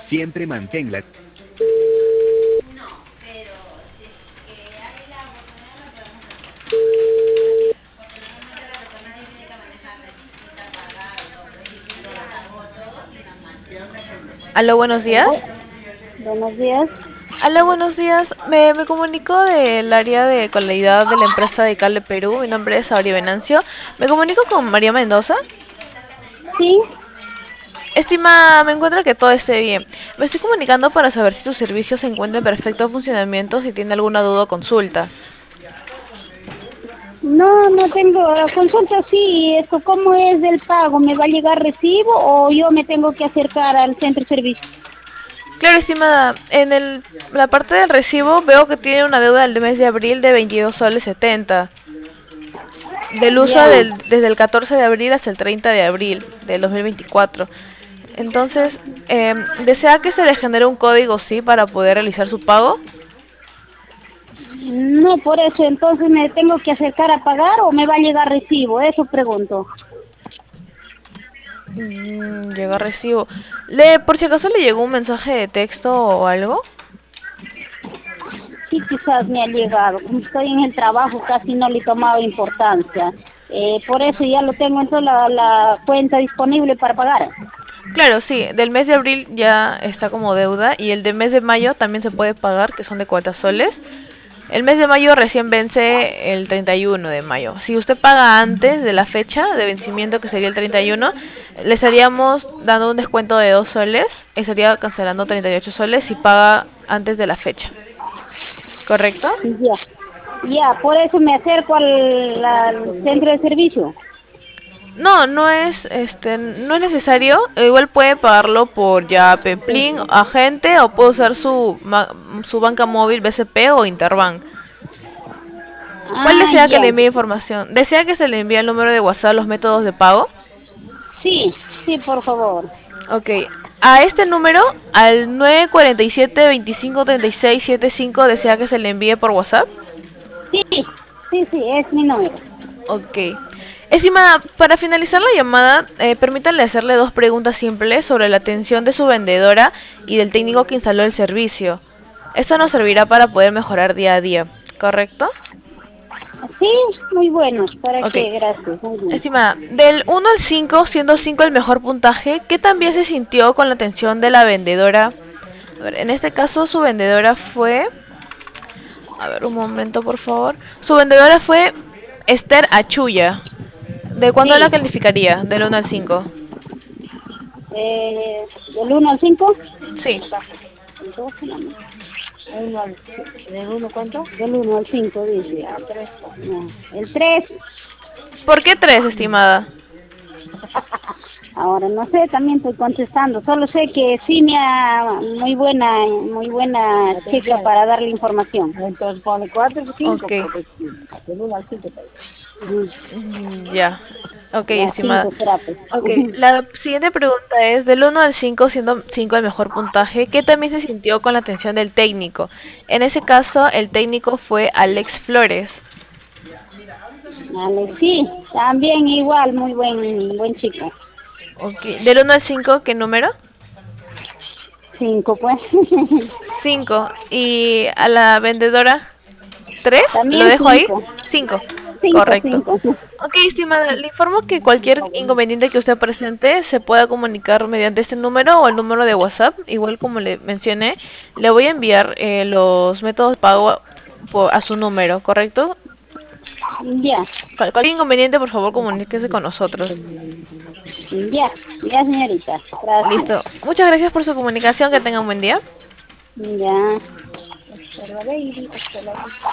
Siempre manténla. Aló, buenos días. Buenos días. Aló, buenos días. Me comunico del área de calidad de la empresa de Cale Perú. Mi nombre es Aurea Venancio. Me comunico con María Mendoza. Sí, Estimada, me encuentra que todo esté bien. Me estoy comunicando para saber si su servicio se encuentra en perfecto funcionamiento, si tiene alguna duda o consulta. no tengo consulta. Sí, esto, ¿cómo es el pago? ¿Me va a llegar recibo o yo me tengo que acercar al centro de servicio? Claro, estimada, en la parte del recibo veo que tiene una deuda del mes de abril de 22 soles 70. Del uso Ya. desde el 14 de abril hasta el 30 de abril del 2024. Entonces, ¿desea que se le genere un código sí para poder realizar su pago? No, por eso, entonces me tengo que acercar a pagar o me va a llegar recibo, eso pregunto. Llega recibo. Por si acaso le llegó un mensaje de texto o algo. Sí, quizás me ha llegado. Como estoy en el trabajo, casi no le he tomado importancia. Por eso ya lo tengo entonces la cuenta disponible para pagar. Claro, sí, del mes de abril ya está como deuda y el del mes de mayo también se puede pagar, que son de 40 soles. El mes de mayo recién vence el 31 de mayo. Si usted paga antes de la fecha de vencimiento, que sería el 31, le estaríamos dando un descuento de 2 soles. Estaría cancelando 38 soles si paga antes de la fecha. ¿Correcto? Ya, ya, por eso me acerco al centro de servicio. No, no es necesario. Igual puede pagarlo por ya Peplin, agente, o puede usar su banca móvil BCP o Interbank. ¿Cuál Ah, desea que ya. le envíe información? ¿Desea que se le envíe el número de WhatsApp, los métodos de pago? Sí, sí, por favor. Ok. A este número, al 947-253675, ¿desea que se le envíe por WhatsApp? Sí, sí, es mi número. Ok. Estimada, para finalizar la llamada, permítanle hacerle dos preguntas simples sobre la atención de su vendedora y del técnico que instaló el servicio. Esto nos servirá para poder mejorar día a día, ¿correcto? Sí, muy bueno. ¿Para Ok. qué? Gracias. Muy bien. Estimada, del 1 al 5, siendo 5 el mejor puntaje, ¿qué también se sintió con la atención de la vendedora? A ver, en este caso su vendedora fue... A ver, un momento, por favor. Su vendedora fue Esther Achuya. ¿De cuándo la Sí. calificaría? Del 1 al 5. ¿Del 1 al 5? Sí. El 12, no, no. ¿Del 1 cuánto? Del 1 al 5 dice. No, el 3. ¿Por qué 3, estimada? Ahora no sé, también estoy contestando. Solo sé que sí muy buena chica para darle información. Entonces pone 4 o 5, Ok. porque del 1 al 5. Ya. Ok, Ya, estimada. 5 será, pues. Ok, la siguiente pregunta es, del 1 al 5, siendo 5 el mejor puntaje, ¿qué también se sintió con la atención del técnico? En ese caso, el técnico fue Alex Flores. Vale, sí, también igual, muy buen chico. Ok, del 1 al 5, ¿qué número? 5 pues. 5. ¿Y a la vendedora? 3. ¿Lo También dejo ahí? 5. 5. 5, Correcto. 5. Ok, estimada, le informo que cualquier inconveniente que usted presente se pueda comunicar mediante este número o el número de WhatsApp. Igual como le mencioné, le voy a enviar los métodos de pago a su número, ¿correcto? Ya, Cualquier inconveniente, por favor, comuníquese con nosotros. ya, ya señorita, gracias. Listo. Muchas gracias por su comunicación. Que tenga un buen día. Ya.